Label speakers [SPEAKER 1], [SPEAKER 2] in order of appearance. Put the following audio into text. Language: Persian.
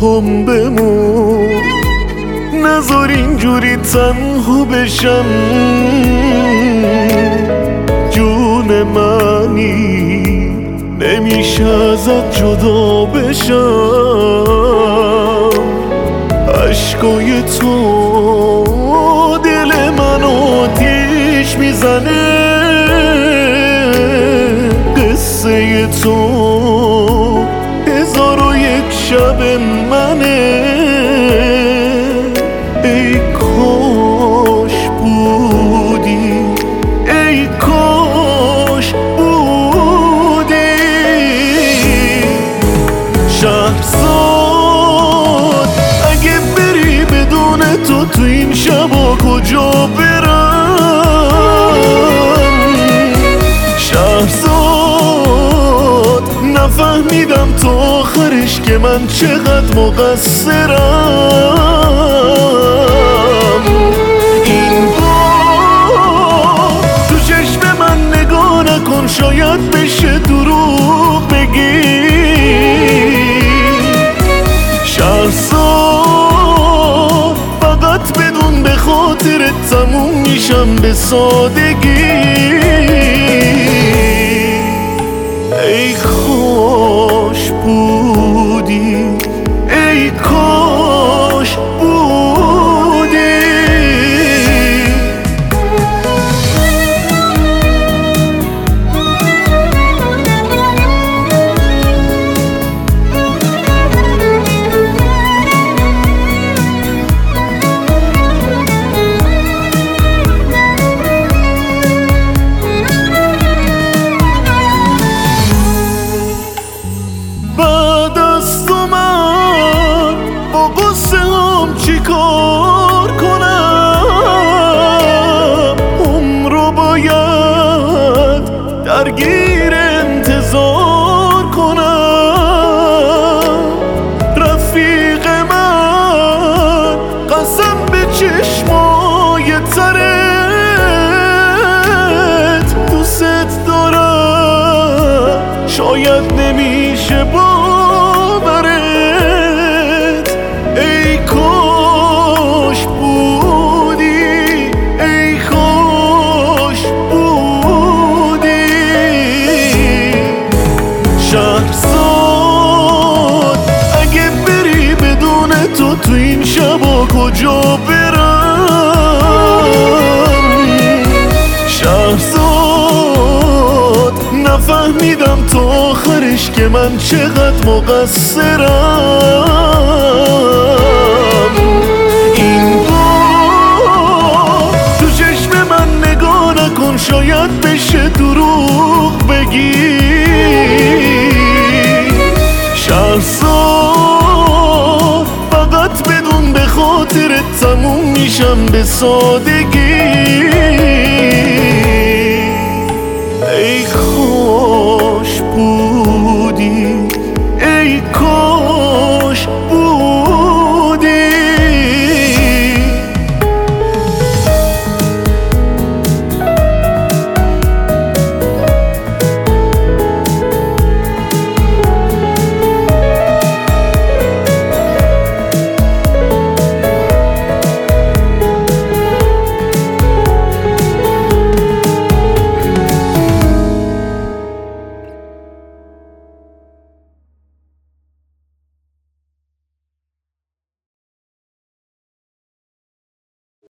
[SPEAKER 1] هم بمون، نذار اینجوری تنها بشم. جون منی نمیشه ازت جدا بشم. عشقای تو دل من آتیش میزنه. قصه تو 1001 شب منه. ای کاش بودی، ای کاش بودی. شهرزاد اگه بری بدون تو این شبا کجا برم؟ شهرزاد نفهمیدم تا آخرش که من چقدر مقصرم. این بار تو چشم من نگاه نکن، شاید بشه دروغ بگی. شهرزاد فقط بدون به خاطر تموم میشم به سادگی. ای کاش بودی، ای کاش بودی. بعد از تو من با قصه هم چی کار کنم؟ عمرو باید درگیر انتظار کنم. رفیق من قسم به چشمای ترت، دوست دارم شاید نمیشه باورت. ای کاش بودی، ای کاش بودی. شهرزاد اگه بری بدون تو این شبا کجا برم؟ شهرزاد نفهمیدم تا آخرش که من چقدر مقصرم. این بار تو چشم من نگاه نکن، شاید بشه دروغ بگی. شهرزاد فقط بدون به خاطر تموم میشم به سادگی.